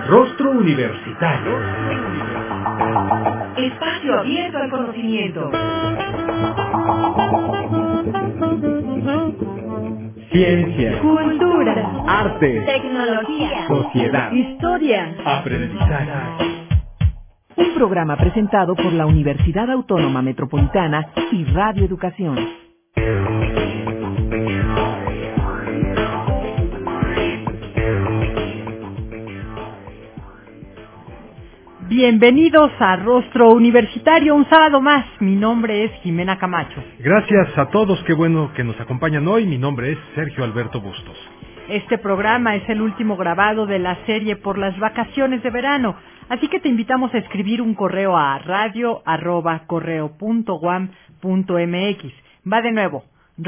Rostro Universitario. Espacio abierto al conocimiento. Ciencia, Cultura, arte, tecnología, sociedad, historia, aprendizaje. Un programa presentado por la Universidad Autónoma Metropolitana y Radio Educación. Bienvenidos a Rostro Universitario, un sábado más. Mi nombre es Jimena Camacho. Gracias a todos, qué bueno que nos acompañan hoy. Mi nombre es Sergio Alberto Bustos. Este programa es el último grabado de la serie por las vacaciones de verano, así que te invitamos a escribir un correo a radio@correo.uam.mx. Va de nuevo,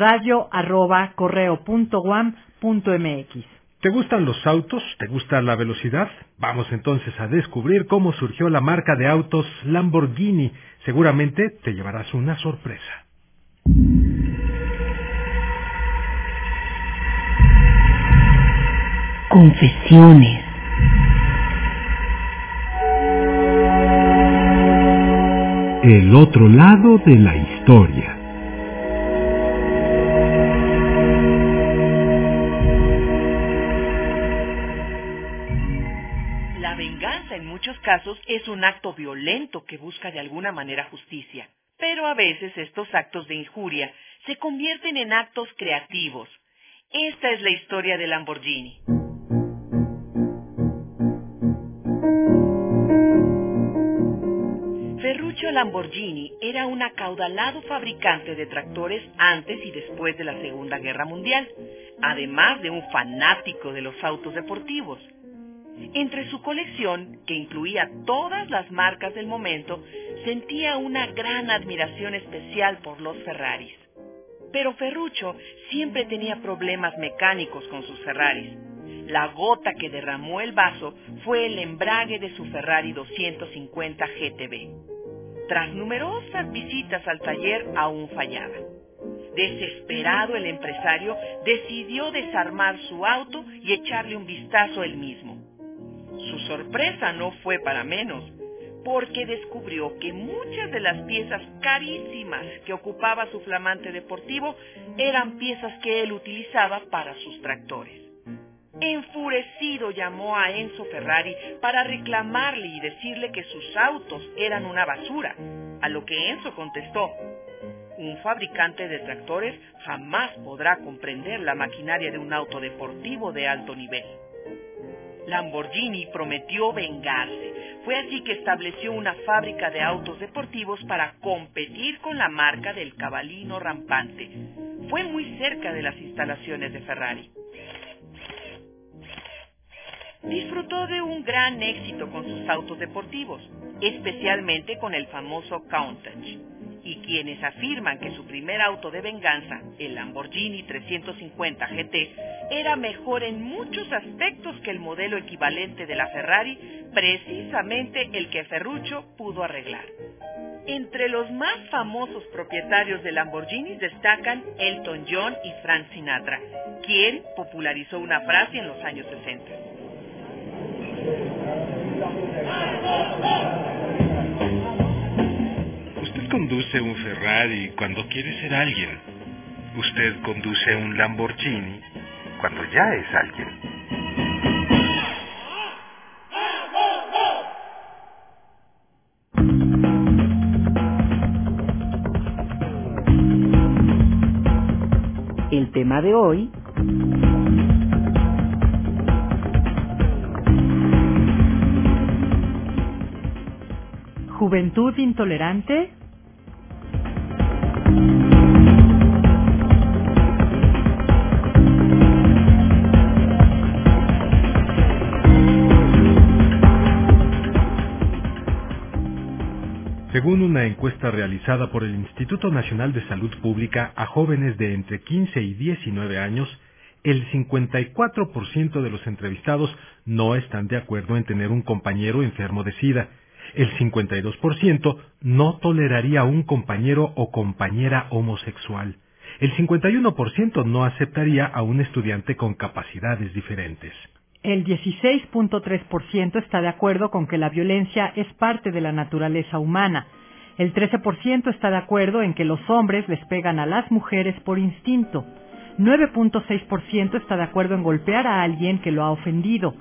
radio@correo.uam.mx. ¿Te gustan los autos? ¿Te gusta la velocidad? Vamos entonces a descubrir cómo surgió la marca de autos Lamborghini. Seguramente te llevarás una sorpresa. Confesiones. El otro lado de la historia. La venganza en muchos casos es un acto violento que busca de alguna manera justicia, pero a veces estos actos de injuria se convierten en actos creativos. Esta es la historia de Lamborghini. Ferruccio Lamborghini era un acaudalado fabricante de tractores antes y después de la Segunda Guerra Mundial, además de un fanático de los autos deportivos. Entre su colección, que incluía todas las marcas del momento, sentía una gran admiración especial por los Ferraris. Pero Ferruccio siempre tenía problemas mecánicos con sus Ferraris. La gota que derramó el vaso fue el embrague de su Ferrari 250 GTB. Tras numerosas visitas al taller, aún fallaba. Desesperado, el empresario decidió desarmar su auto y echarle un vistazo él mismo. Su sorpresa no fue para menos, porque descubrió que muchas de las piezas carísimas que ocupaba su flamante deportivo eran piezas que él utilizaba para sus tractores. Enfurecido llamó a Enzo Ferrari para reclamarle y decirle que sus autos eran una basura, a lo que Enzo contestó: un fabricante de tractores jamás podrá comprender la maquinaria de un auto deportivo de alto nivel. Lamborghini prometió vengarse. Fue así que estableció una fábrica de autos deportivos para competir con la marca del Cavallino rampante. Fue muy cerca de las instalaciones de Ferrari. Disfrutó de un gran éxito con sus autos deportivos, especialmente con el famoso Countach. Y quienes afirman que su primer auto de venganza, el Lamborghini 350 GT, era mejor en muchos aspectos que el modelo equivalente de la Ferrari, precisamente el que Ferruccio pudo arreglar. Entre los más famosos propietarios de Lamborghini destacan Elton John y Frank Sinatra, quien popularizó una frase en los años 60. Usted conduce un Ferrari cuando quiere ser alguien. Usted conduce un Lamborghini cuando ya es alguien. El tema de hoy: ¿Juventud intolerante? Según una encuesta realizada por el Instituto Nacional de Salud Pública a jóvenes de entre 15 y 19 años, el 54% de los entrevistados no están de acuerdo en tener un compañero enfermo de SIDA. El 52% no toleraría a un compañero o compañera homosexual. El 51% no aceptaría a un estudiante con capacidades diferentes. El 16.3% está de acuerdo con que la violencia es parte de la naturaleza humana. El 13% está de acuerdo en que los hombres les pegan a las mujeres por instinto. 9.6% está de acuerdo en golpear a alguien que lo ha ofendido.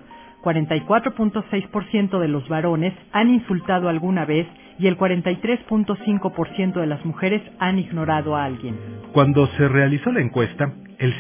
44.6% de los varones han insultado alguna vez y el 43.5% de las mujeres han ignorado a alguien. Cuando se realizó la encuesta, el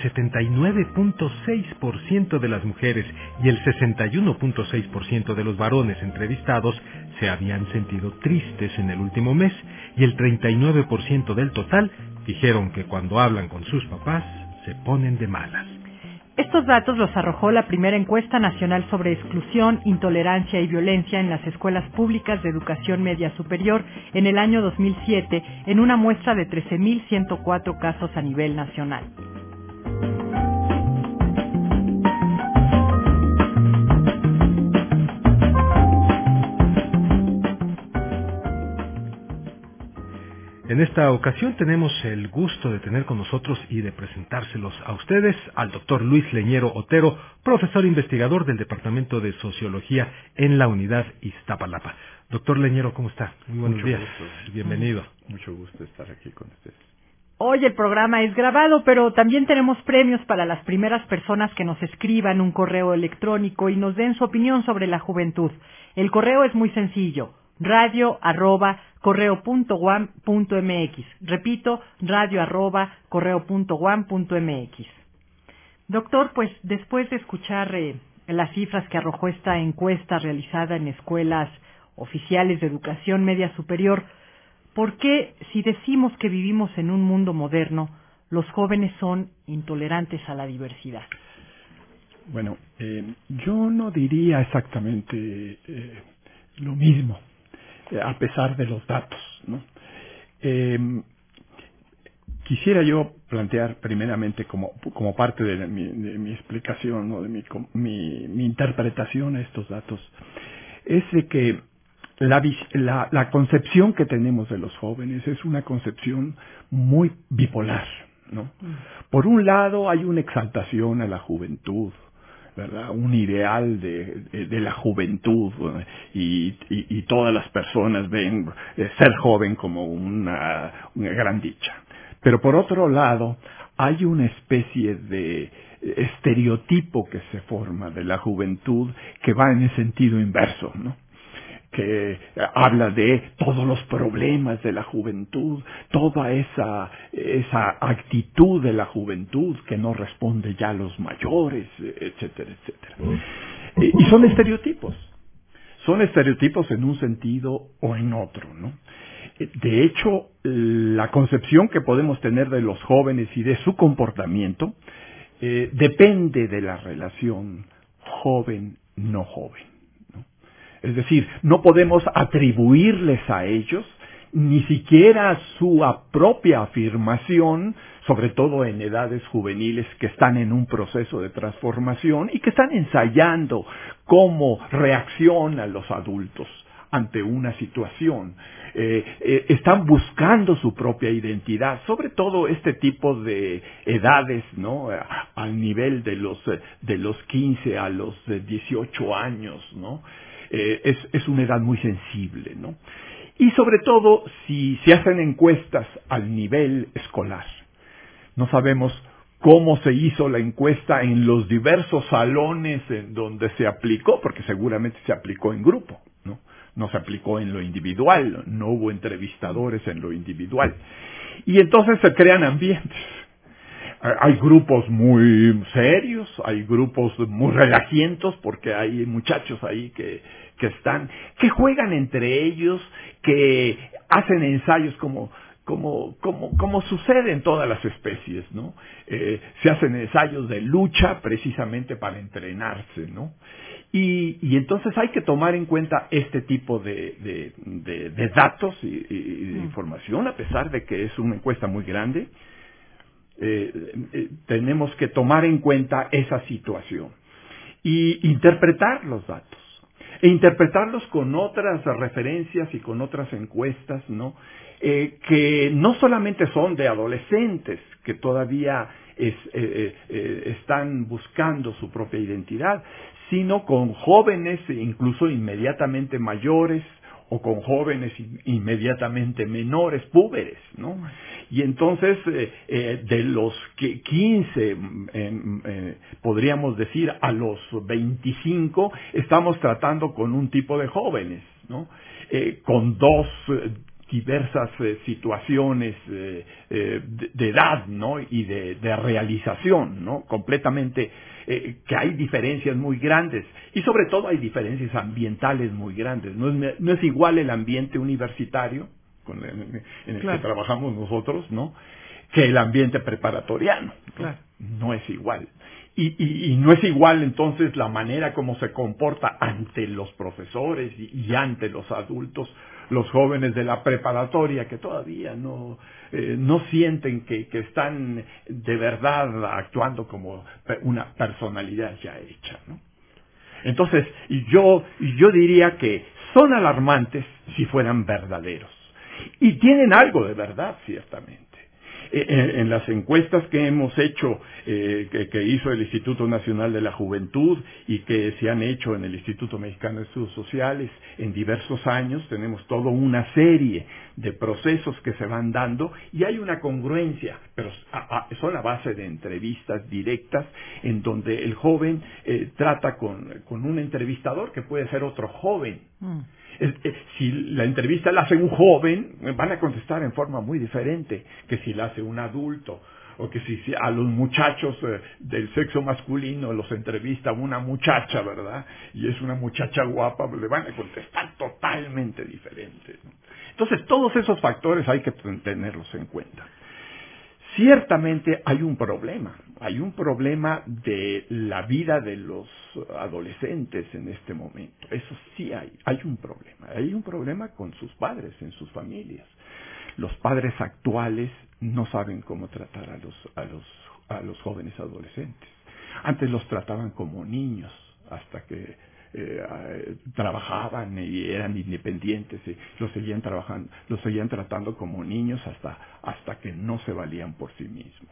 79.6% de las mujeres y el 61.6% de los varones entrevistados se habían sentido tristes en el último mes y el 39% del total dijeron que cuando hablan con sus papás se ponen de malas. Estos datos los arrojó la primera encuesta nacional sobre exclusión, intolerancia y violencia en las escuelas públicas de educación media superior en el año 2007 en una muestra de 13.104 casos a nivel nacional. En esta ocasión tenemos el gusto de tener con nosotros y de presentárselos a ustedes al doctor Luis Leñero Otero, profesor investigador del Departamento de Sociología en la Unidad Iztapalapa. Doctor Leñero, ¿cómo está? Muy buenos días. Gusto. Bienvenido. Mucho gusto estar aquí con ustedes. Hoy el programa es grabado, pero también tenemos premios para las primeras personas que nos escriban un correo electrónico y nos den su opinión sobre la juventud. El correo es muy sencillo: radio@correo.uam.mx. Repito, radio@correo.uam.mx. Doctor, pues después de escuchar las cifras que arrojó esta encuesta realizada en escuelas oficiales de educación media superior, ¿por qué, si decimos que vivimos en un mundo moderno, los jóvenes son intolerantes a la diversidad? Bueno, yo no diría exactamente lo mismo, a pesar de los datos, ¿no? Quisiera yo plantear primeramente como parte de mi explicación, ¿no? De mi interpretación a estos datos, es de que la concepción que tenemos de los jóvenes es una concepción muy bipolar, ¿no? Por un lado hay una exaltación a la juventud, ¿verdad? Un ideal de la juventud, y todas las personas ven ser joven como una gran dicha. Pero por otro lado hay una especie de estereotipo que se forma de la juventud que va en el sentido inverso, ¿no? Que habla de todos los problemas de la juventud, toda esa actitud de la juventud que no responde ya a los mayores, etcétera, etcétera. Y son estereotipos en un sentido o en otro, ¿no? De hecho, la concepción que podemos tener de los jóvenes y de su comportamiento depende de la relación joven-no joven. Es decir, no podemos atribuirles a ellos ni siquiera su propia afirmación, sobre todo en edades juveniles que están en un proceso de transformación y que están ensayando cómo reaccionan los adultos ante una situación. Están buscando su propia identidad, sobre todo este tipo de edades, ¿no? Al nivel de los 15 a los 18 años, ¿no? Es una edad muy sensible, ¿no? Y sobre todo si se hacen encuestas al nivel escolar. No sabemos cómo se hizo la encuesta en los diversos salones en donde se aplicó, porque seguramente se aplicó en grupo, ¿no? No se aplicó en lo individual, no hubo entrevistadores en lo individual. Y entonces se crean ambientes. Hay grupos muy serios, hay grupos muy relajientos, porque hay muchachos ahí que juegan entre ellos, que hacen ensayos como sucede en todas las especies, ¿no? Se hacen ensayos de lucha precisamente para entrenarse, ¿no? Y entonces hay que tomar en cuenta este tipo de datos y de información, a pesar de que es una encuesta muy grande. Tenemos que tomar en cuenta esa situación y interpretar los datos e interpretarlos con otras referencias y con otras encuestas, ¿no? Que no solamente son de adolescentes que todavía están buscando su propia identidad, sino con jóvenes incluso inmediatamente mayores o con jóvenes inmediatamente menores, púberes, ¿no? Y entonces, de los 15, podríamos decir, a los 25, estamos tratando con un tipo de jóvenes, ¿no? Con dos diversas situaciones de edad, ¿no? Y de realización, ¿no? Completamente, que hay diferencias muy grandes y sobre todo hay diferencias ambientales muy grandes. No es igual el ambiente universitario en el que trabajamos nosotros, ¿no? Que el ambiente preparatoriano, ¿no? Claro. No es igual. Y no es igual entonces la manera como se comporta ante los profesores y ante los adultos, los jóvenes de la preparatoria que todavía no sienten que están de verdad actuando como una personalidad ya hecha, ¿no? Entonces, yo diría que son alarmantes si fueran verdaderos. Y tienen algo de verdad, ciertamente. En las encuestas que hemos hecho, que hizo el Instituto Nacional de la Juventud y que se han hecho en el Instituto Mexicano de Estudios Sociales en diversos años, tenemos toda una serie de procesos que se van dando y hay una congruencia, pero son a base de entrevistas directas en donde el joven trata con un entrevistador que puede ser otro joven. Si la entrevista la hace un joven, van a contestar en forma muy diferente que si la hace un adulto, o que si a los muchachos del sexo masculino los entrevista una muchacha, ¿verdad? Y es una muchacha guapa, le van a contestar totalmente diferente, ¿no? Entonces, todos esos factores hay que tenerlos en cuenta. Ciertamente hay un problema de la vida de los adolescentes en este momento. Eso sí hay un problema con sus padres, en sus familias. Los padres actuales no saben cómo tratar a los jóvenes adolescentes. Antes los trataban como niños hasta que trabajaban y eran independientes y los seguían tratando como niños hasta que no se valían por sí mismos.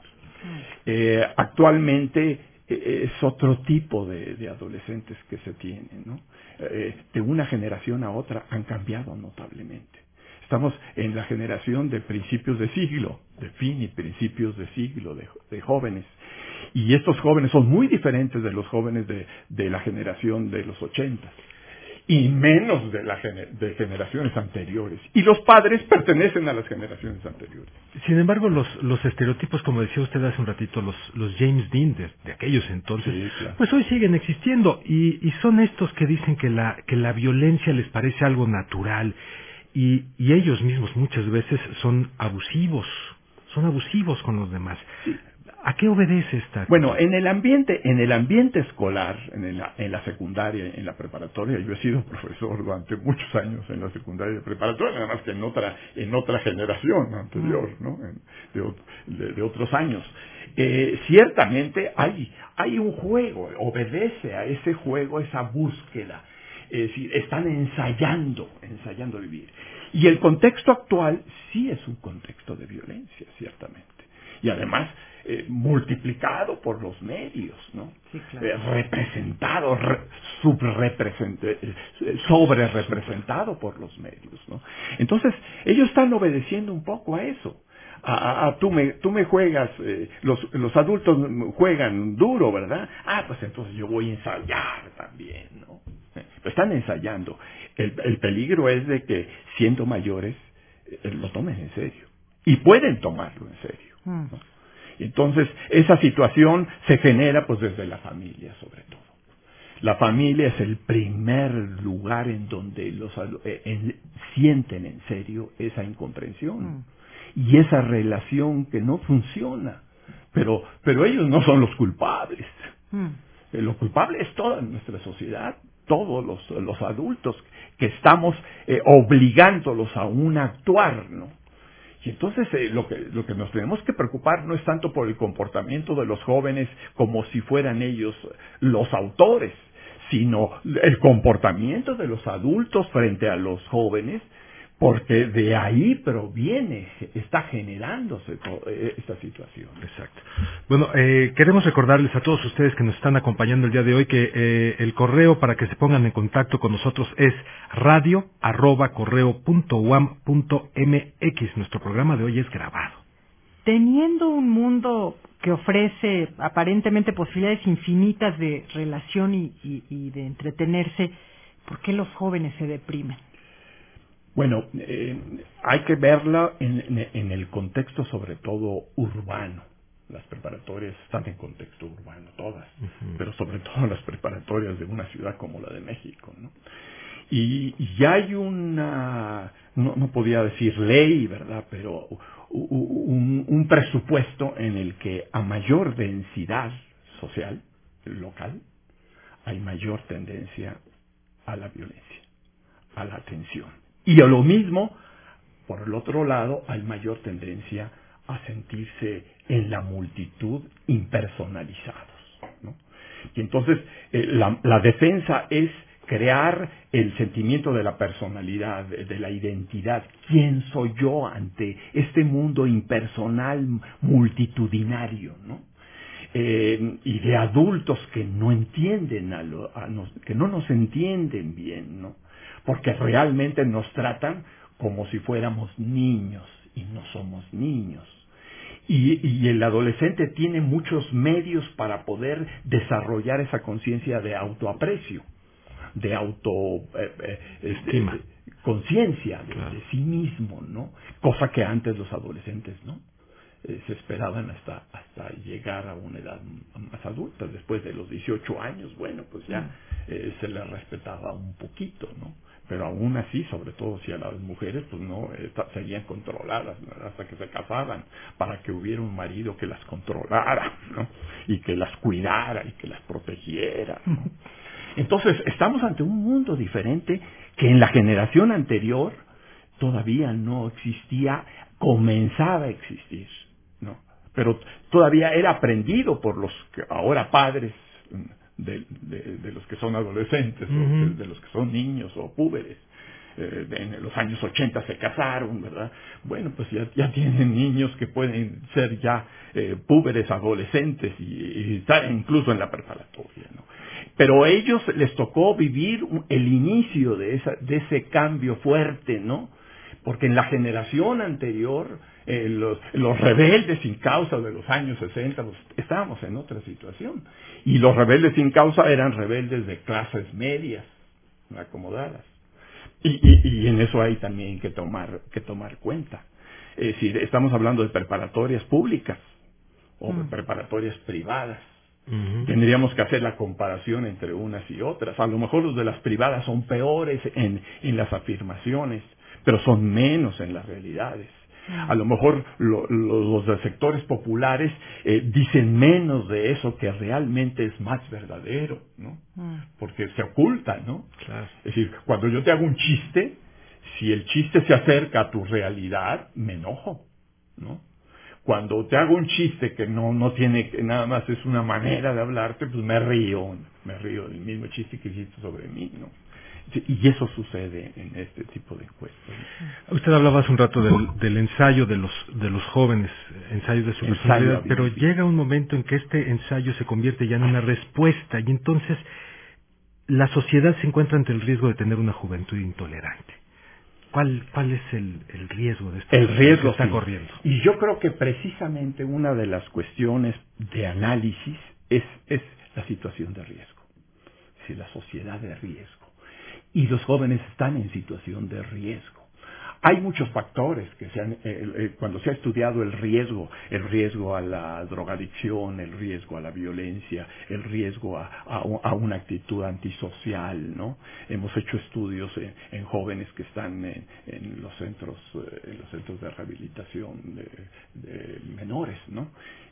Actualmente es otro tipo de adolescentes que se tienen, ¿no? De una generación a otra han cambiado notablemente. Estamos en la generación de principios de siglo, de fin y principios de siglo de jóvenes. Y estos jóvenes son muy diferentes de los jóvenes de la generación de los 80 y menos de generaciones anteriores. Y los padres pertenecen a las generaciones anteriores. Sin embargo, los estereotipos, como decía usted hace un ratito, los James Dean de aquellos entonces, sí, claro, pues hoy siguen existiendo y son estos que dicen que la violencia les parece algo natural y ellos mismos muchas veces son abusivos con los demás. Sí. ¿A qué obedece esta? Bueno, en el ambiente escolar, en la secundaria, en la preparatoria, yo he sido profesor durante muchos años en la secundaria y preparatoria, nada más que en otra generación anterior, ¿no? De otros años. Ciertamente hay un juego, obedece a ese juego, esa búsqueda. Es decir, están ensayando vivir. Y el contexto actual sí es un contexto de violencia, ciertamente. Y además, multiplicado por los medios, ¿no? Sí, claro. Representado, sobre-representado por los medios, ¿no? Entonces, ellos están obedeciendo un poco a eso. Tú me juegas, los adultos juegan duro, ¿verdad? Pues entonces yo voy a ensayar también, ¿no? Lo están ensayando. El peligro es de que, siendo mayores, lo tomen en serio. Y pueden tomarlo en serio, ¿no? Entonces, esa situación se genera pues desde la familia, sobre todo. La familia es el primer lugar en donde sienten en serio esa incomprensión y esa relación que no funciona. Pero ellos no son los culpables. Lo culpable es toda nuestra sociedad, todos los adultos que estamos obligándolos a un actuar, ¿no? Y entonces lo que nos tenemos que preocupar no es tanto por el comportamiento de los jóvenes como si fueran ellos los autores, sino el comportamiento de los adultos frente a los jóvenes, porque de ahí proviene, está generándose esta situación. Exacto. Bueno, queremos recordarles a todos ustedes que nos están acompañando el día de hoy que el correo para que se pongan en contacto con nosotros es radio@correo.uam.mx. Nuestro programa de hoy es grabado. Teniendo un mundo que ofrece aparentemente posibilidades infinitas de relación y de entretenerse, ¿por qué los jóvenes se deprimen? Bueno, hay que verla en el contexto sobre todo urbano. Las preparatorias están en contexto urbano, todas, pero sobre todo las preparatorias de una ciudad como la de México, ¿no? Y ya hay una, no podía decir ley, ¿verdad?, pero un presupuesto en el que a mayor densidad social, local, hay mayor tendencia a la violencia, a la tensión. Y a lo mismo, por el otro lado, hay mayor tendencia a sentirse en la multitud impersonalizados, ¿no? Y entonces la defensa es crear el sentimiento de la personalidad, de la identidad. ¿Quién soy yo ante este mundo impersonal multitudinario, ¿no? Y de adultos que no entienden que no nos entienden bien, ¿no? Porque realmente nos tratan como si fuéramos niños y no somos niños. Y el adolescente tiene muchos medios para poder desarrollar esa conciencia de autoaprecio, de conciencia de sí mismo, ¿no? Cosa que antes los adolescentes no se esperaban hasta llegar a una edad más adulta. Después de los 18 años, bueno, pues ya se les respetaba un poquito, ¿no? Pero aún así, sobre todo si a las mujeres, pues no, seguían controladas, ¿no?, hasta que se casaban, para que hubiera un marido que las controlara, ¿no?, y que las cuidara y que las protegiera, ¿no? Entonces, estamos ante un mundo diferente que en la generación anterior todavía no existía, comenzaba a existir, ¿no? Pero todavía era aprendido por los que ahora padres de los que son adolescentes, o de los que son niños o púberes. En los años 80 se casaron, ¿verdad? Bueno, pues ya tienen niños que pueden ser ya púberes, adolescentes y estar incluso en la preparatoria, ¿no? Pero a ellos les tocó vivir el inicio de ese cambio fuerte, ¿no? Porque en la generación anterior, los rebeldes sin causa de los años 60, estábamos en otra situación. Y los rebeldes sin causa eran rebeldes de clases medias, acomodadas. Y en eso hay también que tomar cuenta. Es decir, estamos hablando de preparatorias públicas o de preparatorias privadas. Tendríamos que hacer la comparación entre unas y otras. A lo mejor los de las privadas son peores en las afirmaciones, pero son menos en las realidades. A lo mejor los de sectores populares dicen menos de eso que realmente es más verdadero, ¿no? Porque se oculta, ¿no? Claro. Es decir, cuando yo te hago un chiste, si el chiste se acerca a tu realidad, me enojo, ¿no? Cuando te hago un chiste que no tiene, que nada más es una manera de hablarte, pues me río del mismo chiste que hiciste sobre mí, ¿no? Y eso sucede en este tipo de encuestas. Usted hablaba hace un rato del ensayo de los jóvenes, ensayo de su personalidad, pero llega un momento en que este ensayo se convierte ya en una respuesta y entonces la sociedad se encuentra ante el riesgo de tener una juventud intolerante. ¿Cuál es el riesgo de esto? El riesgo que está corriendo. Y yo creo que precisamente una de las cuestiones de análisis es la situación de riesgo, es decir, la sociedad de riesgo. Y los jóvenes están en situación de riesgo. Hay muchos factores que cuando se ha estudiado el riesgo a la drogadicción, el riesgo a la violencia, el riesgo a una actitud antisocial, ¿no? Hemos hecho estudios en jóvenes que están en los centros de rehabilitación de menores, ¿no?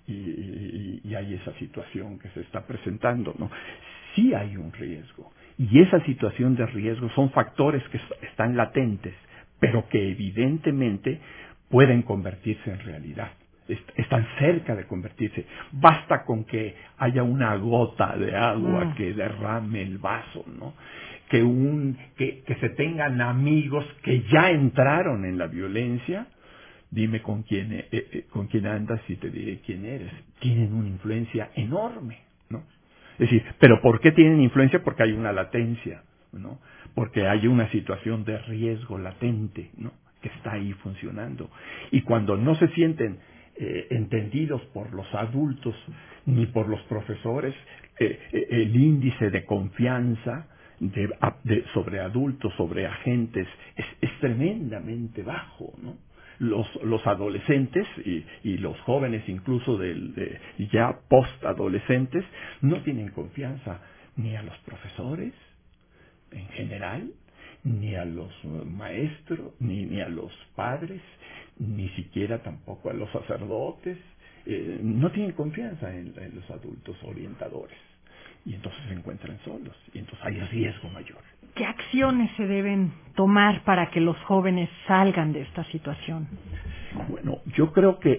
Y hay esa situación que se está presentando, ¿no? Sí hay un riesgo. Y esa situación de riesgo son factores que están latentes, pero que evidentemente pueden convertirse en realidad. Están cerca de convertirse. Basta con que haya una gota de agua que derrame el vaso, ¿no? que se tengan amigos que ya entraron en la violencia. Dime con quién andas y te diré quién eres. Tienen una influencia enorme, ¿no? Es decir, ¿pero por qué tienen influencia? Porque hay una latencia, ¿no? Porque hay una situación de riesgo latente, ¿no? Que está ahí funcionando. Y cuando no se sienten entendidos por los adultos ni por los profesores, el índice de confianza sobre adultos, sobre agentes, es tremendamente bajo, ¿no? Los adolescentes y los jóvenes incluso ya post-adolescentes no tienen confianza ni a los profesores en general, ni a los maestros, ni a los padres, ni siquiera tampoco a los sacerdotes. No tienen confianza en los adultos orientadores. Y entonces se encuentran solos, y entonces hay riesgo mayor. ¿Qué acciones se deben tomar para que los jóvenes salgan de esta situación? Bueno, yo creo que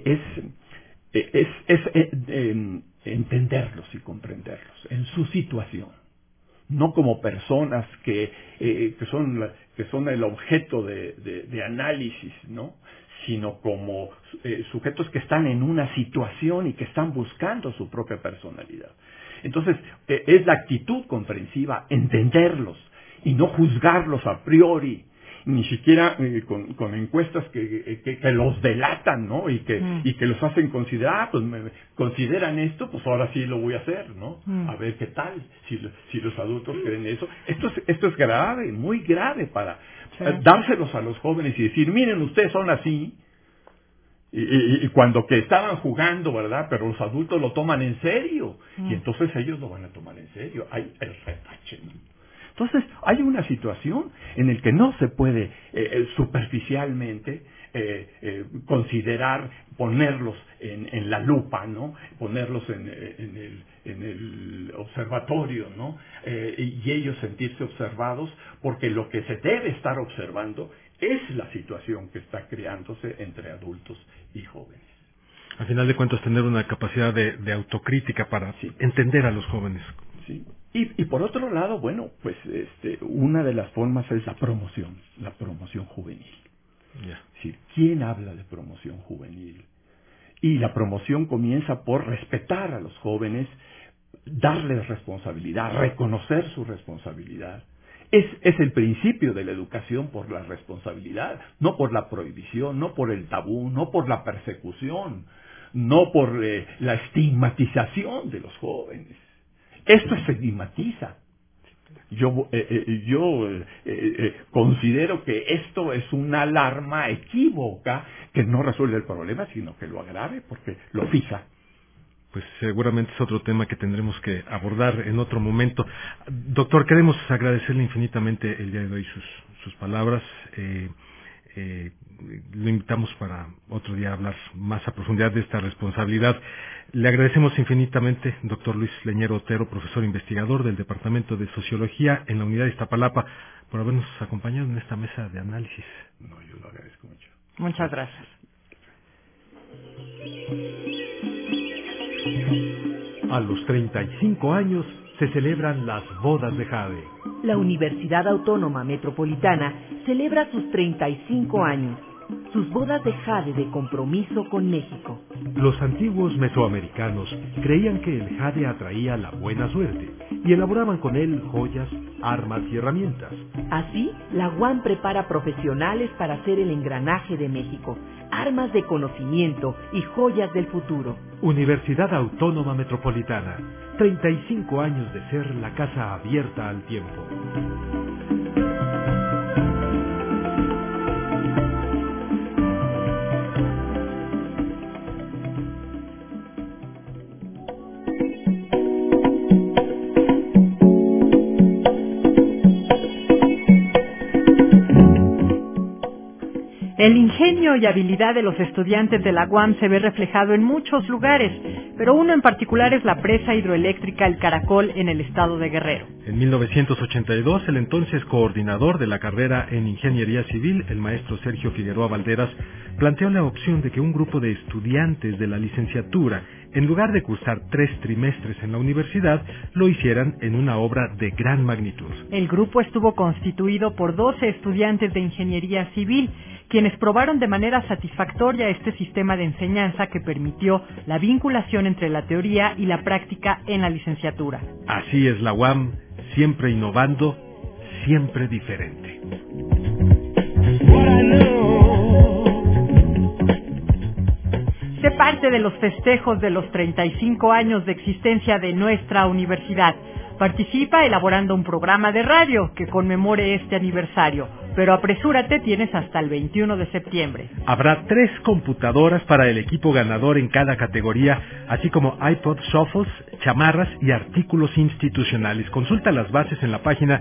es entenderlos y comprenderlos en su situación, no como personas que son el objeto de análisis, ¿no? Sino como sujetos que están en una situación y que están buscando su propia personalidad. Entonces, es la actitud comprensiva, entenderlos y no juzgarlos a priori, ni siquiera con encuestas que los delatan, ¿no? Y que los hacen considerar, pues me consideran esto, pues ahora sí lo voy a hacer, ¿no? A ver qué tal, si los adultos creen eso. Esto es grave, muy grave para dárselos a los jóvenes y decir, miren, ustedes son así. Y cuando que estaban jugando, ¿verdad? Pero los adultos lo toman en serio. Y entonces ellos lo van a tomar en serio. Hay el retache, ¿no? Entonces, hay una situación en la que no se puede superficialmente considerar, ponerlos en la lupa, ¿no? Ponerlos en el observatorio, ¿no? Y ellos sentirse observados, porque lo que se debe estar observando es la situación que está creándose entre adultos y jóvenes. Al final de cuentas, tener una capacidad de autocrítica para entender a los jóvenes. Sí. Y por otro lado, bueno, pues una de las formas es la promoción juvenil. Yeah. Sí, ¿quién habla de promoción juvenil? Y la promoción comienza por respetar a los jóvenes, darles responsabilidad, reconocer su responsabilidad. Es el principio de la educación por la responsabilidad, no por la prohibición, no por el tabú, no por la persecución, no por la estigmatización de los jóvenes. Esto estigmatiza. Yo considero que esto es una alarma equívoca que no resuelve el problema, sino que lo agrave porque lo fija. Pues seguramente es otro tema que tendremos que abordar en otro momento. Doctor, queremos agradecerle infinitamente el día de hoy sus palabras. Lo invitamos para otro día a hablar más a profundidad de esta responsabilidad. Le agradecemos infinitamente, doctor Luis Leñero Otero, profesor investigador del Departamento de Sociología en la Unidad de Iztapalapa, por habernos acompañado en esta mesa de análisis. No, yo lo agradezco mucho. Muchas gracias. A los 35 años se celebran las bodas de Jade. La Universidad Autónoma Metropolitana celebra sus 35 años, sus bodas de jade de compromiso con México. Los antiguos mesoamericanos creían que el jade atraía la buena suerte y elaboraban con él joyas, armas y herramientas. Así, la UAM prepara profesionales para hacer el engranaje de México, armas de conocimiento y joyas del futuro. Universidad Autónoma Metropolitana, 35 años de ser la casa abierta al tiempo. El ingenio y habilidad de los estudiantes de la UAM se ve reflejado en muchos lugares, pero uno en particular es la presa hidroeléctrica El Caracol en el estado de Guerrero. En 1982, el entonces coordinador de la carrera en Ingeniería Civil, el maestro Sergio Figueroa Valderas, planteó la opción de que un grupo de estudiantes de la licenciatura en lugar de cursar 3 trimestres en la universidad, lo hicieran en una obra de gran magnitud. El grupo estuvo constituido por 12 estudiantes de ingeniería civil, quienes probaron de manera satisfactoria este sistema de enseñanza que permitió la vinculación entre la teoría y la práctica en la licenciatura. Así es la UAM, siempre innovando, siempre diferente. Sé parte de los festejos de los 35 años de existencia de nuestra universidad. Participa elaborando un programa de radio que conmemore este aniversario, pero apresúrate, tienes hasta el 21 de septiembre. Habrá 3 computadoras para el equipo ganador en cada categoría, así como iPod Shuffles, chamarras y artículos institucionales. Consulta las bases en la página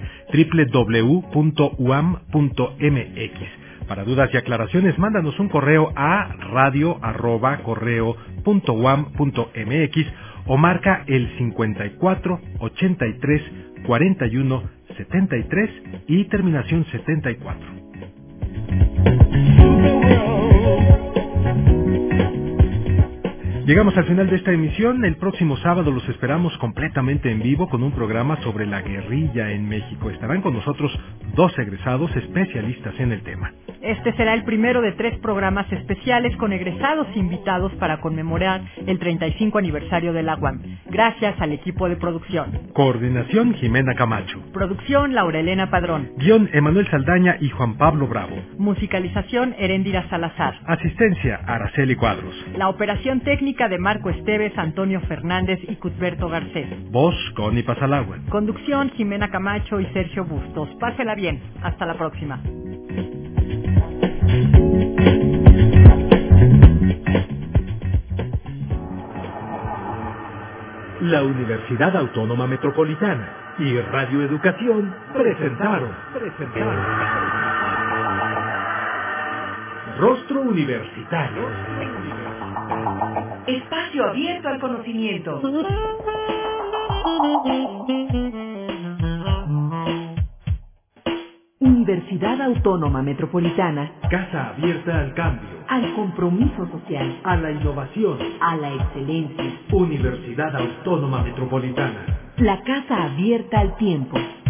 www.uam.mx. Para dudas y aclaraciones, mándanos un correo a radio@correo.uam.mx o marca el 54 83 41 73 y terminación 74. Llegamos al final de esta emisión. El próximo sábado los esperamos completamente en vivo con un programa sobre la guerrilla en México. Estarán con nosotros 2 egresados especialistas en el tema. Este será el primero de 3 programas especiales con egresados invitados para conmemorar el 35 aniversario de la UAM. Gracias al equipo de producción. Coordinación Jimena Camacho. Producción Laura Elena Padrón. Guión Emanuel Saldaña y Juan Pablo Bravo. Musicalización Heréndira Salazar. Asistencia Araceli Cuadros. La operación técnica de Marco Esteves, Antonio Fernández y Cusberto Garcés. Voz Connie Pasalagua. Conducción Jimena Camacho y Sergio Bustos. Pásela bien. Hasta la próxima. La Universidad Autónoma Metropolitana y Radio Educación presentaron Rostro Universitario. Espacio abierto al conocimiento. Universidad Autónoma Metropolitana. Casa abierta al cambio, Al compromiso social. a la innovación. A la excelencia. Universidad Autónoma Metropolitana. La casa abierta al tiempo.